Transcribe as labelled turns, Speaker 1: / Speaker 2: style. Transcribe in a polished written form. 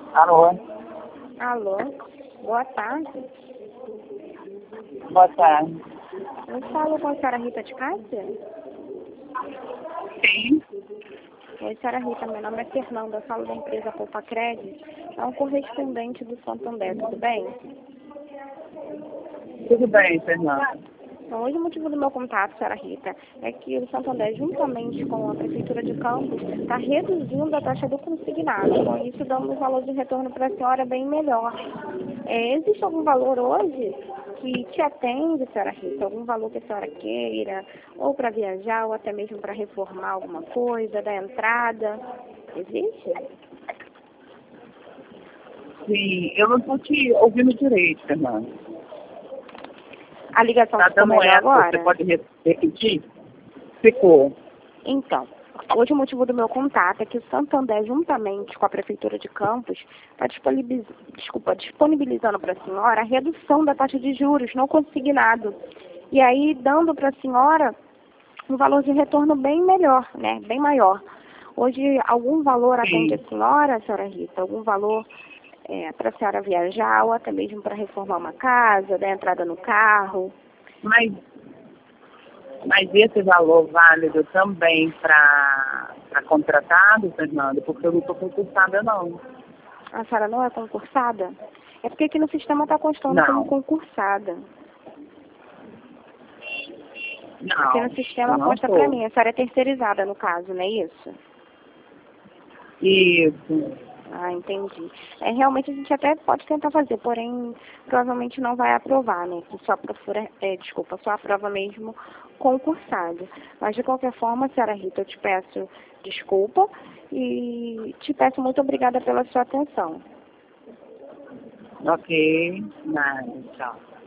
Speaker 1: Alô?
Speaker 2: Alô, boa tarde.
Speaker 1: Boa tarde.
Speaker 2: Eu falo com a senhora Rita de Cássia?
Speaker 1: Sim.
Speaker 2: Oi, senhora Rita, meu nome é Fernanda, eu falo da empresa Poupa Crédito. É um correspondente do Santander, tudo bem?
Speaker 1: Tudo bem, Fernanda.
Speaker 2: Então, hoje o motivo do meu contato, senhora Rita, é que o Santander, juntamente com a Prefeitura de Campos, está reduzindo a taxa do consignado. Com isso, dando um valor de retorno para a senhora bem melhor. Existe algum valor hoje que te atende, senhora Rita? Algum valor que a senhora queira, ou para viajar, ou até mesmo para reformar alguma coisa, da entrada? Existe?
Speaker 1: Sim, eu não estou te ouvindo direito, Fernanda.
Speaker 2: A ligação
Speaker 1: Está
Speaker 2: ficou
Speaker 1: dando
Speaker 2: melhor
Speaker 1: eco, você
Speaker 2: agora?
Speaker 1: pode repetir? Ficou.
Speaker 2: Então, hoje o motivo do meu contato é que o Santander, juntamente com a Prefeitura de Campos, está disponibilizando para a senhora a redução da taxa de juros no consignado. E aí, dando para a senhora um valor de retorno bem melhor, né? Bem maior. Hoje, algum valor atende a senhora Rita? Algum valor para a senhora viajar ou até mesmo para reformar uma casa, dar entrada no carro?
Speaker 1: Mas esse valor válido também para contratado, Fernanda? Porque eu não estou concursada, não.
Speaker 2: A senhora não é concursada? É porque aqui no sistema está constando como
Speaker 1: Não.
Speaker 2: concursada.
Speaker 1: Não,
Speaker 2: Aqui no
Speaker 1: eu
Speaker 2: sistema
Speaker 1: não
Speaker 2: consta para
Speaker 1: estou.
Speaker 2: mim. A senhora é terceirizada, no caso, não é isso?
Speaker 1: Isso.
Speaker 2: Ah, entendi. Realmente a gente até pode tentar fazer, porém provavelmente não vai aprovar, né? Que só aprova mesmo concursado. Mas de qualquer forma, senhora Rita, eu te peço desculpa e te peço muito obrigada pela sua atenção.
Speaker 1: Ok. Nada, tchau.